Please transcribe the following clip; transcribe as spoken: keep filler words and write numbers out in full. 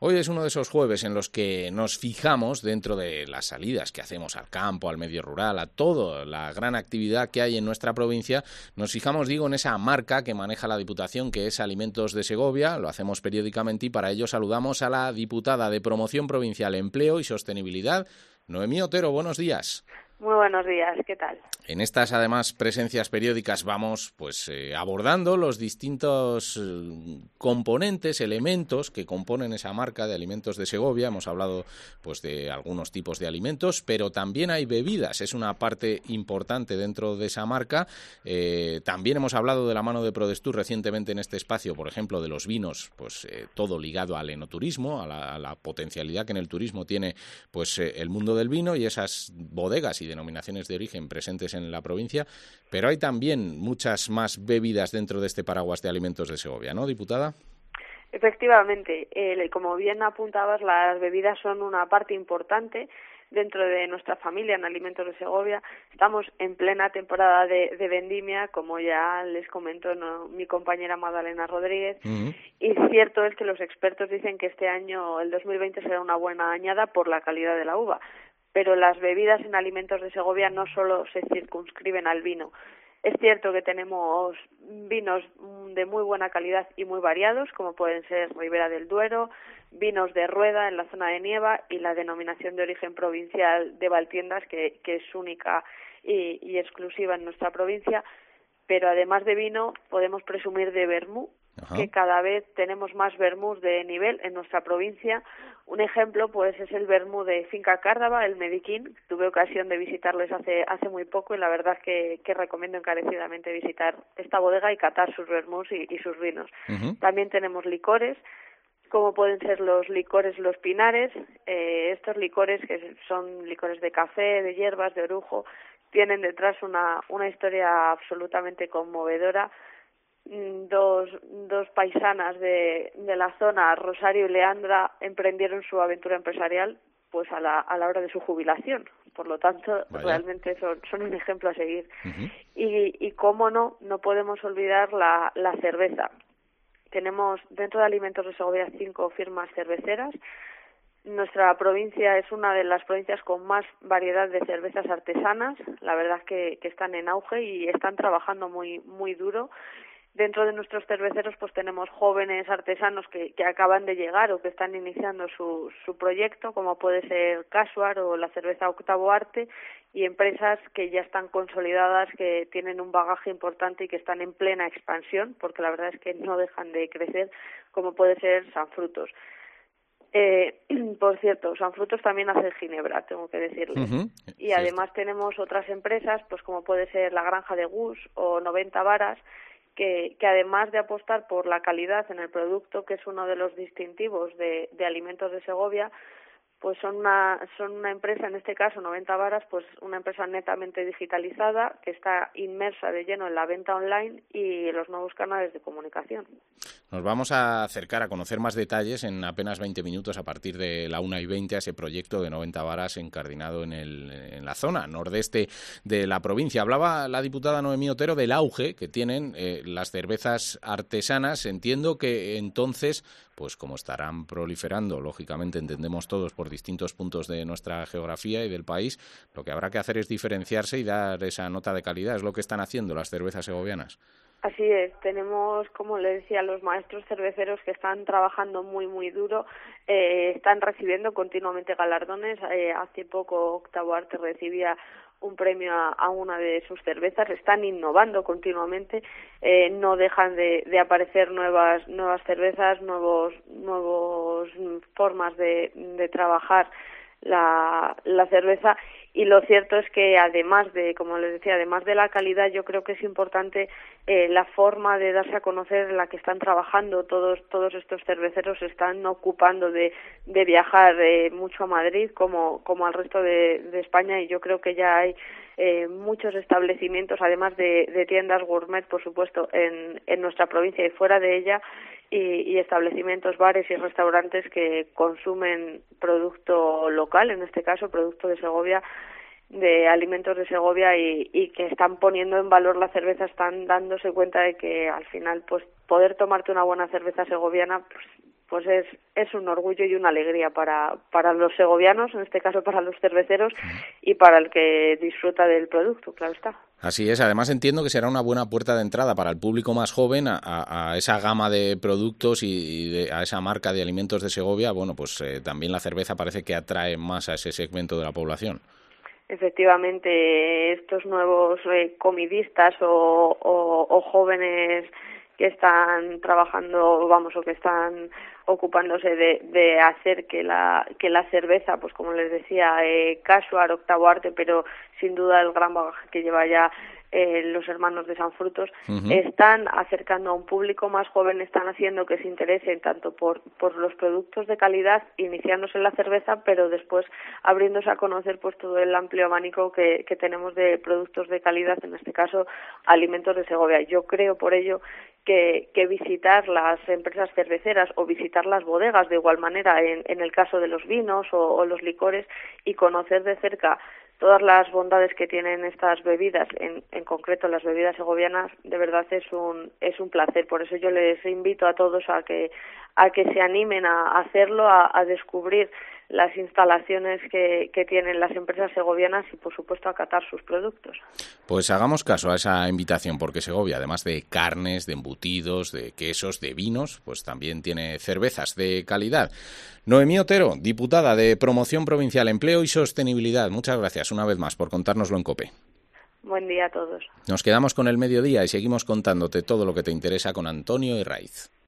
Hoy es uno de esos jueves en los que nos fijamos dentro de las salidas que hacemos al campo, al medio rural, a toda la gran actividad que hay en nuestra provincia. Nos fijamos, digo, en esa marca que maneja la Diputación, que es Alimentos de Segovia. Lo hacemos periódicamente y para ello saludamos a la diputada de Promoción Provincial, Empleo y Sostenibilidad, Noemí Otero. Buenos días. Muy buenos días, ¿qué tal? En estas, además, presencias periódicas vamos pues eh, abordando los distintos eh, componentes, elementos que componen esa marca de Alimentos de Segovia. Hemos hablado pues de algunos tipos de alimentos, pero también hay bebidas. Es una parte importante dentro de esa marca. Eh, también hemos hablado de la mano de Prodestur recientemente en este espacio, por ejemplo, de los vinos, pues eh, todo ligado al enoturismo, a la, a la potencialidad que en el turismo tiene pues eh, el mundo del vino y esas bodegas y denominaciones de origen presentes en la provincia, pero hay también muchas más bebidas dentro de este paraguas de Alimentos de Segovia, ¿no, diputada? Efectivamente, eh, como bien apuntabas, las bebidas son una parte importante dentro de nuestra familia en Alimentos de Segovia. Estamos en plena temporada de, de vendimia, como ya les comentó ¿no? mi compañera Magdalena Rodríguez, uh-huh. y cierto es que los expertos dicen que este año, el dos mil veinte, será una buena añada por la calidad de la uva. Pero las bebidas en Alimentos de Segovia no solo se circunscriben al vino. Es cierto que tenemos vinos de muy buena calidad y muy variados, como pueden ser Ribera del Duero, vinos de Rueda en la zona de Nieva y la denominación de origen provincial de Valtiendas, que, que es única y, y exclusiva en nuestra provincia. Pero además de vino, podemos presumir de vermú, Ajá. que cada vez tenemos más vermús de nivel en nuestra provincia. Un ejemplo, pues, es el vermú de Finca Cárdava, el Mediquín. Tuve ocasión de visitarles hace hace muy poco y la verdad es que, que recomiendo encarecidamente visitar esta bodega y catar sus vermús y, y sus vinos. Uh-huh. También tenemos licores, como pueden ser los licores Los Pinares. Eh, estos licores, que son licores de café, de hierbas, de orujo, tienen detrás una, una historia absolutamente conmovedora. Dos, dos paisanas de, de la zona, Rosario y Leandra, emprendieron su aventura empresarial pues a la, a la hora de su jubilación. Por lo tanto, Vaya. realmente son, son un ejemplo a seguir. Uh-huh. Y, y cómo no, no podemos olvidar la, la cerveza. Tenemos dentro de Alimentos de Segovia cinco firmas cerveceras. Nuestra provincia es una de las provincias con más variedad de cervezas artesanas. La verdad es que, que están en auge y están trabajando muy, muy duro. Dentro de nuestros cerveceros pues tenemos jóvenes artesanos que, que acaban de llegar o que están iniciando su, su proyecto, como puede ser Casuar o la cerveza Octavo Arte, y empresas que ya están consolidadas, que tienen un bagaje importante y que están en plena expansión, porque la verdad es que no dejan de crecer, como puede ser Sanfrutos. Eh, por cierto, Sanfrutos también hace ginebra, tengo que decirles. Uh-huh. Y sí, además está. tenemos otras empresas, pues como puede ser la Granja de Gus o noventa Varas, Que, que además de apostar por la calidad en el producto, que es uno de los distintivos de, de Alimentos de Segovia, pues son una son una empresa, en este caso noventa Varas, pues una empresa netamente digitalizada que está inmersa de lleno en la venta online y los nuevos canales de comunicación. Nos vamos a acercar a conocer más detalles en apenas veinte minutos a partir de la una y veinte a ese proyecto de noventa Varas encardinado en, el, en la zona nordeste de la provincia. Hablaba la diputada Noemí Otero del auge que tienen eh, las cervezas artesanas. Entiendo que entonces, pues como estarán proliferando, lógicamente entendemos todos por distintos puntos de nuestra geografía y del país, lo que habrá que hacer es diferenciarse y dar esa nota de calidad. Es lo que están haciendo las cervezas segovianas. Así es, tenemos, como le decía, los maestros cerveceros que están trabajando muy, muy duro, eh, están recibiendo continuamente galardones. Eh, hace poco Octavo Arte recibía un premio a, a una de sus cervezas, están innovando continuamente, eh, no dejan de, de aparecer nuevas nuevas cervezas, nuevos nuevos formas de, de trabajar la, la cerveza. Y lo cierto es que además de, como les decía, además de la calidad, yo creo que es importante eh, la forma de darse a conocer en la que están trabajando. Todos todos estos cerveceros se están ocupando de, de viajar eh, mucho a Madrid como, como al resto de, de España, y yo creo que ya hay eh, muchos establecimientos, además de, de tiendas gourmet, por supuesto, en, en nuestra provincia y fuera de ella, y, y establecimientos, bares y restaurantes que consumen producto local, en este caso producto de Segovia, de Alimentos de Segovia, y, y que están poniendo en valor la cerveza, están dándose cuenta de que al final pues poder tomarte una buena cerveza segoviana pues pues es es un orgullo y una alegría para para los segovianos, en este caso para los cerveceros, y para el que disfruta del producto, claro está. Así es, además entiendo que será una buena puerta de entrada para el público más joven a, a, a esa gama de productos y, y de, a esa marca de alimentos de Segovia. Bueno, pues eh, también la cerveza parece que atrae más a ese segmento de la población. Efectivamente, estos nuevos eh, comidistas o, o, o jóvenes que están trabajando, vamos, o que están ocupándose de, de hacer que la que la cerveza, pues como les decía, eh, casual, octavo arte, pero sin duda el gran bagaje que lleva ya eh, los hermanos de San Frutos, uh-huh. están acercando a un público más joven, están haciendo que se interesen tanto por, por los productos de calidad, iniciándose en la cerveza, pero después abriéndose a conocer pues todo el amplio abanico que, que tenemos de productos de calidad, en este caso alimentos de Segovia. Yo creo por ello que, que visitar las empresas cerveceras o visitar las bodegas de igual manera en, en el caso de los vinos o, o los licores, y conocer de cerca todas las bondades que tienen estas bebidas, en, en concreto las bebidas segovianas, de verdad es un es un placer. Por eso yo les invito a todos a que a que se animen a hacerlo, a, a descubrir las instalaciones que, que tienen las empresas segovianas y, por supuesto, a catar sus productos. Pues hagamos caso a esa invitación, porque Segovia, además de carnes, de embutidos, de quesos, de vinos, pues también tiene cervezas de calidad. Noemí Otero, diputada de Promoción Provincial, Empleo y Sostenibilidad, muchas gracias una vez más por contárnoslo en COPE. Buen día a todos. Nos quedamos con el mediodía y seguimos contándote todo lo que te interesa con Antonio Herraiz.